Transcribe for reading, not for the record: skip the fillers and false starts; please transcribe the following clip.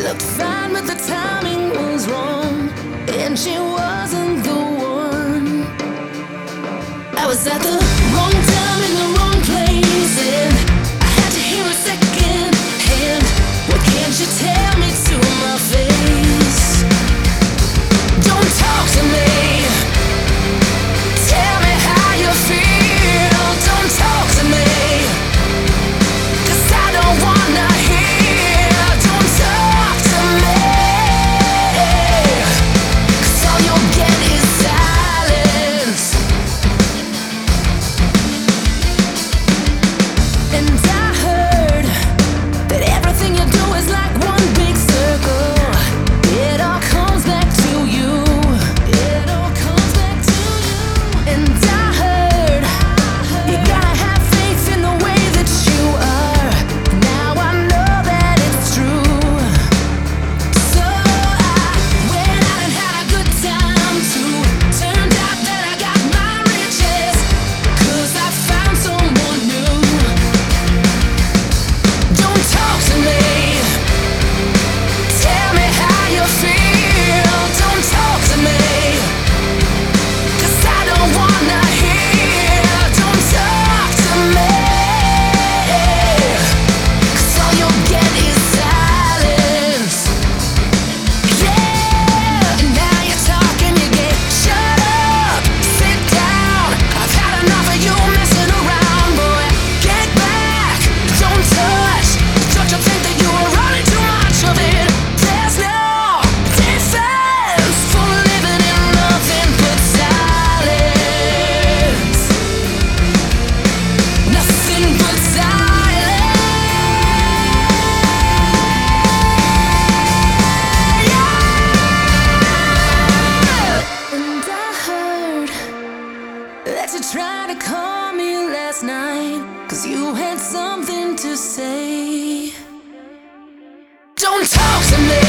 Looked fine, but the timing was wrong, and she wasn't the one. I was at the wrong time in the wrong place, and I had to hear a second hand. What can't you tell me to my face? Don't talk to me. Tell me how you feel. Don't talk to me, 'cause I don't wanna hear. Don't talk to me, 'cause all you'll get is silence. And I heard that everything you do is like one big circle. It all comes back to you. It all comes back to you. And I heard you gotta have faith in the way that you are. Now I know that it's true. So I went out and had a good time too. Turned out that I got my riches, 'cause I found someone new. Don't talk to me. Tell me how you feel. Don't talk to me, 'cause I don't wanna hear. Don't talk to me, 'cause all you'll get is silence. Yeah, now you're talking, you get shut up. Sit down. I've had enough of you messing around, boy. Get back. Don't touch. Don't you think that you are running too much of it? There's no defense for living in nothing but silence. Nothing but silence. And I heard that you tried to call me last night, 'cause you had something to say. Don't talk to me.